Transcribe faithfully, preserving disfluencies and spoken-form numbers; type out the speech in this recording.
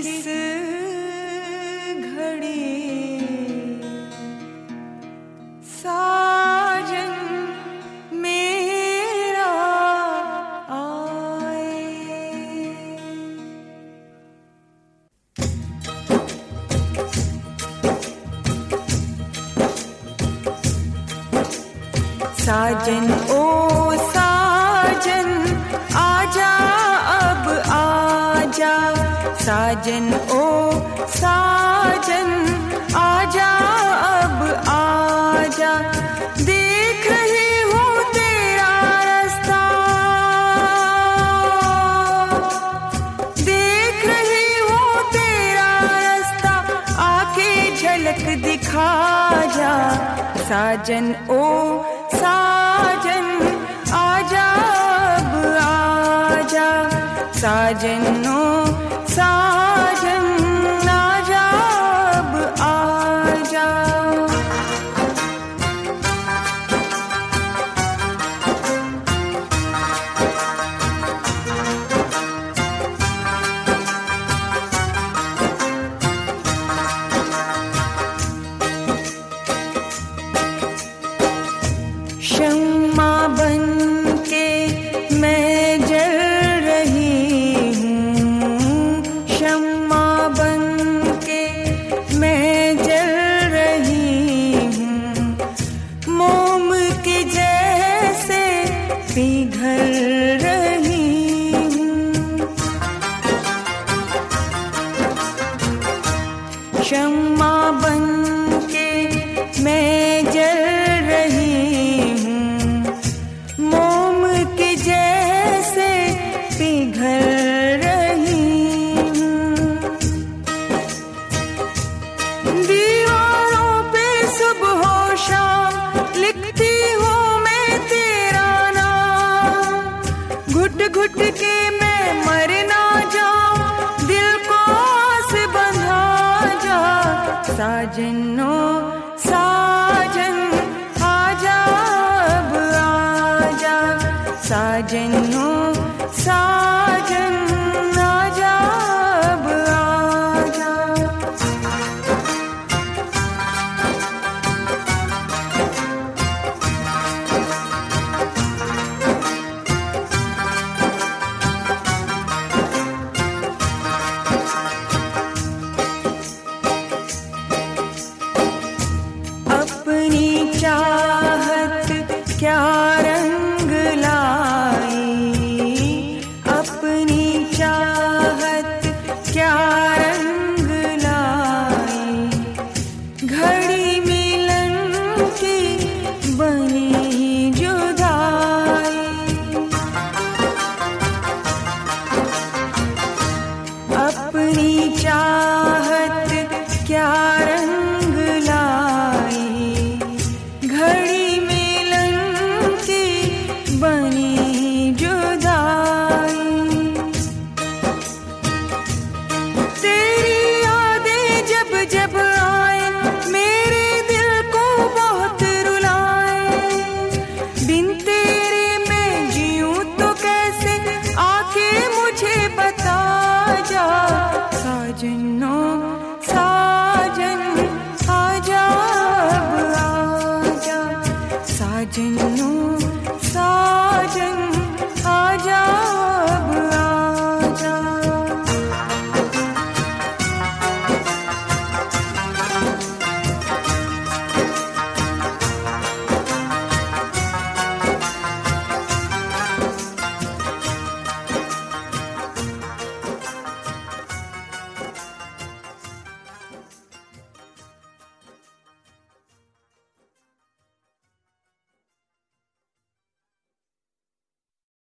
इस घड़ी साजन मेरा आए। साजन ओ साजन आजा अब आजा, साजन ओ साजन आजा अब आजा, देख रही हूँ तेरा रास्ता, देख रही हूँ तेरा रास्ता, आके झलक दिखा जा। साजन ओ साजन आजा अब आजा, साजन ओ साजन आजा अब आजा। शम्मा बन के मैं जल रही हूँ, शम्मा बन के मैं जल रही हूँ, मोम के जैसे पिघल रही हूँ। शम्मा बन के मैं जल रही हूँ, मोम के जैसे पिघल रही हूँ। दीवारों पे सुबह शाम लिखती हूँ मैं तेरा नाम, घुट घुट के मैं मर ना जाऊं, दिल को आस बंधा जा। साजनो साजन आजा अब आजा, साजनो साजन आजा अब आजा। अपनी चाहत क्या रंग लाई, अपनी चाहत क्या रंग लाई, घड़ी मिलन की बनी जुदाई। अपनी चाहत क्या रंग लाई, घड़ी मिलन की बनी जुदाई। तेरी यादें जब जब आए मेरे दिल को बहुत रुलाए, बिन तेरे मैं जीऊं तो कैसे आके मुझे बता जा। साजनो